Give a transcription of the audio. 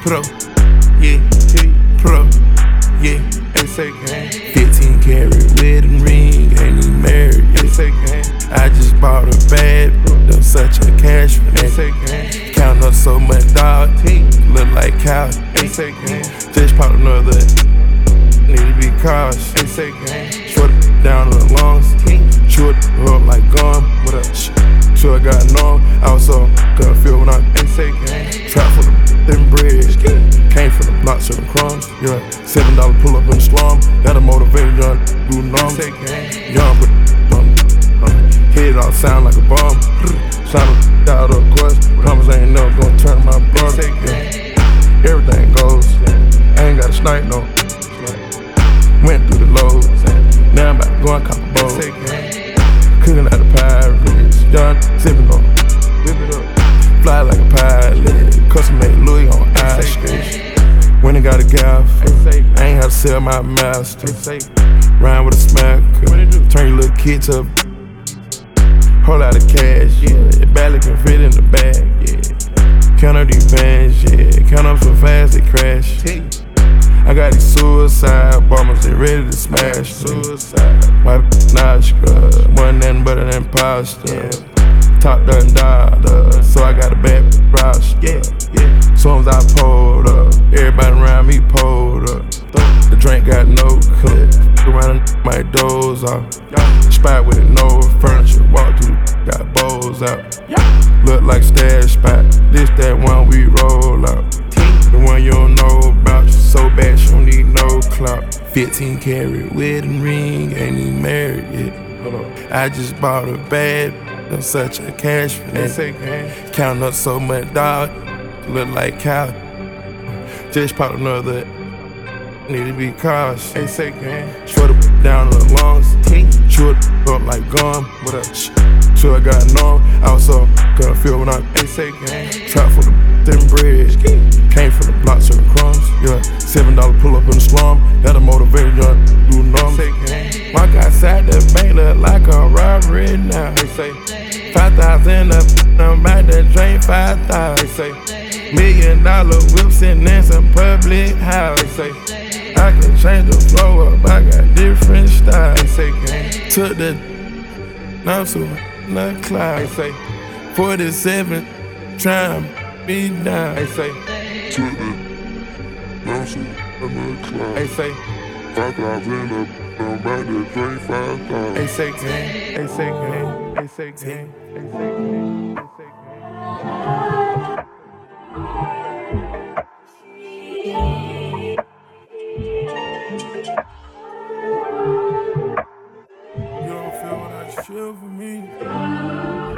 pro, yeah, pro, yeah. They say gang. 15 karat wedding ring, ain't even married. They say gang. I just bought a bag, done such a cash for that. They say gang. Count up so much dog, look like cow. They say gang. Just popped another, need to be cautious. They say gang. Short down to the lungs, chew it up like gum. What up? Sure I got numb. I was so couldn't feel when I say gang. Trap for the thin bread. Came from the block serving crumbs. Yeah, $7 pull up in the slum. That'll motivate young do numb. Young but head all sound like a bomb. Sound out of course. Promise I ain't never gonna turn my brother. Yeah. Everything goes. I ain't got a snipe no. Went through the lows. Now I'm about to go and cop a bowl. Cooking out the pirates. Young sipping on. Whip it up. Fly like a pilot. Custom made Louis on ice skates. When I got a gaff, I ain't had to sell my master. Rhyme with a smacker. Turn your little kid to a whole lot of cash. Yeah, it barely can fit in the bag. Yeah, count up these bands. Yeah, count up so fast they crash. I got these suicide bombers, they ready to smash. Suicide, my Nashka, wasn't nothing but an imposter. Top done died, so I got a bad roster. Soon as I pulled up, everybody around me pulled up. The drink got no cut, around my doors off. Spot with no furniture, walk through, got bowls out. Look like stash spot, this that one we roll out. The one you don't know about, you so bad she don't need no clout. 15 karat wedding ring, ain't even married yet. I just bought a bag, done such a cash for that. Counting up so much dog, look like cow. Just popped another, need to be cautious. They say gang. Short it down to the lungs, chew it up like gum. What up? Sure I got numb. I was so couldn't feel when I say gang. Trap for the thin bread. Came from the block serving crumbs. Yeah, $7 pull up in the slum. That'll motivate young do numb. Walk outside the bank look like a robbery now. They say 5,000 up, I'm about to drain 5,000. They say $1 million whips in some public house. They say I can change the flow up, I got different styles. They say gang. Took the now to the cloud. They say 47 trying to be down. They say took the now to the cloud. They say 5,000 up, I'm about to drain 5,000. they say gang, they say gang, they say gang, they say gang, they say gang. You don't feel what I feel for me.